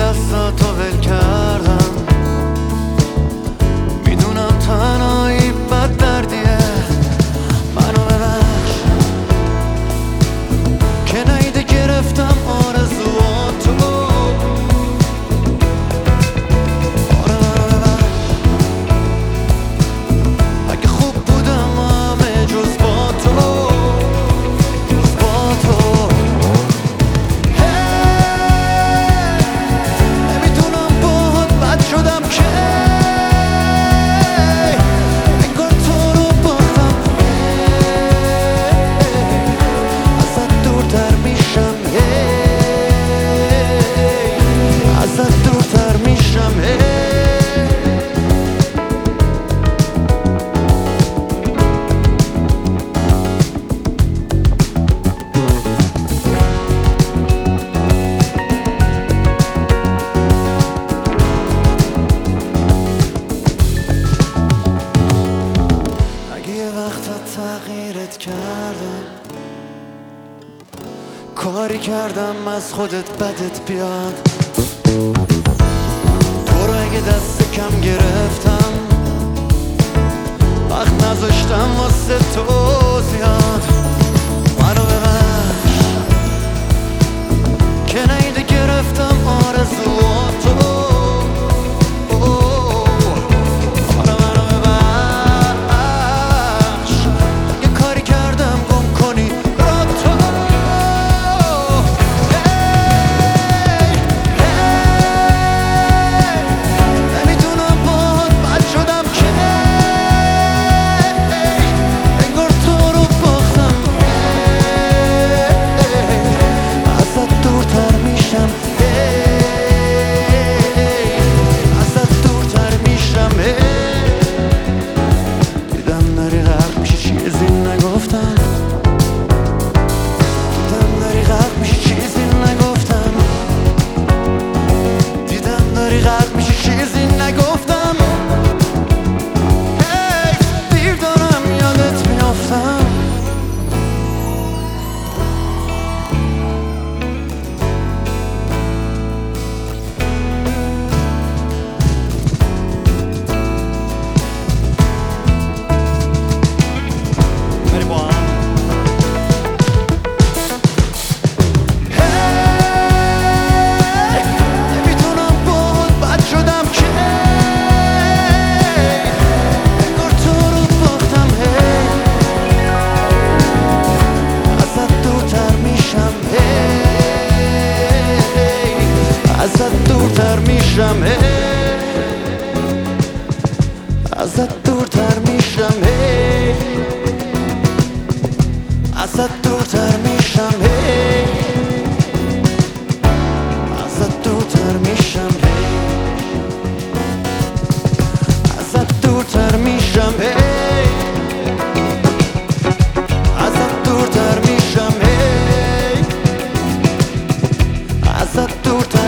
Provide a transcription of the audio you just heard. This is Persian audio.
دستاتو ول کردم، میدونم تنهایی بد دردیه، منو ببخش که نیده گرفتم آرزواتو. آره منو ببخش اگه خوب بودم همه جز با تو. تغییرت کردم، کاری کردم از خودت بدت بیاد، تو رو اگه دست کم گرفتم، وقت نذاشتم واسه تو زیاد. منو ببخش که نیده گرفتم آرزواتو. ازت دورتر میشم، ازت دورتر میشم، ازت دورتر میشم، ازت دورتر میشم، ازت دورتر میشم، ازت دورتر میشم، ازت دورتر